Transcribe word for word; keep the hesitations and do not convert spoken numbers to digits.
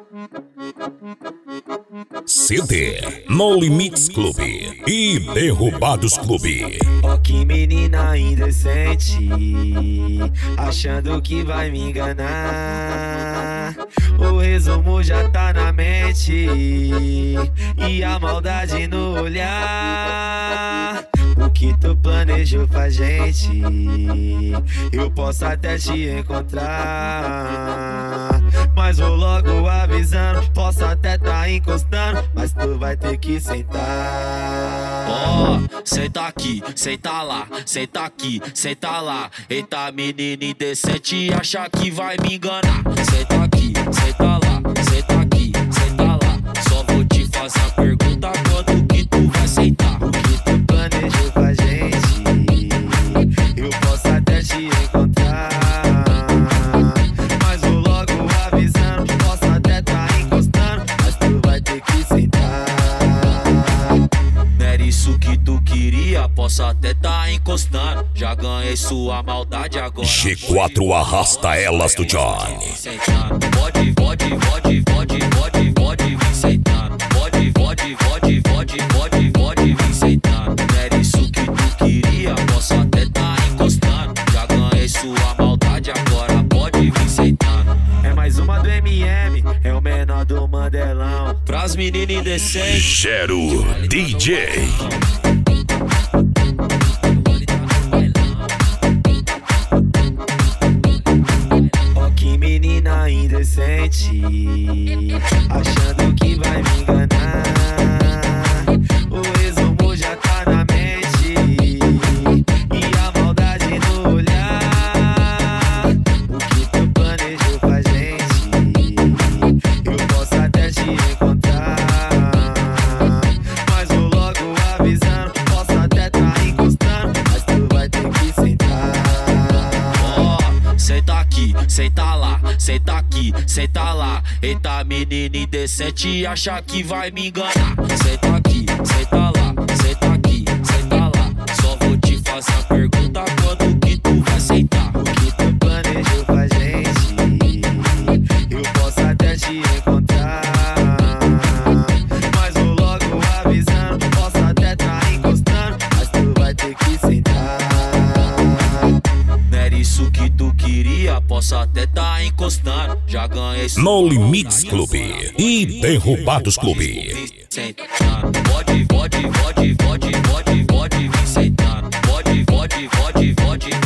C D No Limites Clube e Derrubados Clube. Ó que menina indecente, achando que vai me enganar. O resumo já tá na mente e a maldade no olhar. O que tu planejou pra gente, eu posso até te encontrar, mas vou logo avisando, posso até tá encostando, mas tu vai ter que sentar. Ó, oh, senta aqui, senta lá, senta aqui, senta lá. Eita menina indecente, acha que vai me enganar. Senta aqui, senta lá, senta aqui, senta lá. Só vou te fazer a pergunta, quando que tu vai sentar? O que tu planejou pra gente, eu posso até te encontrar, mas vou logo avisando, posso até tá encostando, mas tu vai ter que sentar. Não era isso que tu queria, posso até tá encostando. Já ganhei sua maldade agora. G quatro arrasta elas do Johnny. Pode, pode, pode, pode, pode, pode vir sentando. Pode, pode, pode, pode, pode, pode vir sentando. Não era isso que tu queria, posso até tá encostando. Já ganhei sua maldade agora, pode vir sentando. É mais uma do M M, é o menor do Mandelão. Pras meninas indecentes, Gero D J. Ó que menina indecente, achando que vai me enganar. O resumo já tá na mente e a maldade no olhar. O que tu planejou pra gente, eu posso até te encontrar, mas vou logo avisando, posso até tá encostando, mas tu vai ter que sentar. ó, senta aqui, senta lá, senta aqui, senta lá. Eita menina indecente, acha que vai me enganar. Senta aqui, senta lá, senta aqui, senta lá. Só vou te fazer a pergunta, quando que tu vai sentar? O que tu planejou pra gente, eu posso até te encontrar, mas vou logo avisando, posso até tá encostando, mas tu vai ter que sentar. Não era isso que tu queria, posso até tá encostando. Já ganhei sua No maldade Limites Clube agora. e Derrubados Clube. Sentando. Pode, pode, pode, pode, pode, pode vir sentando. Pode, pode, pode, pode,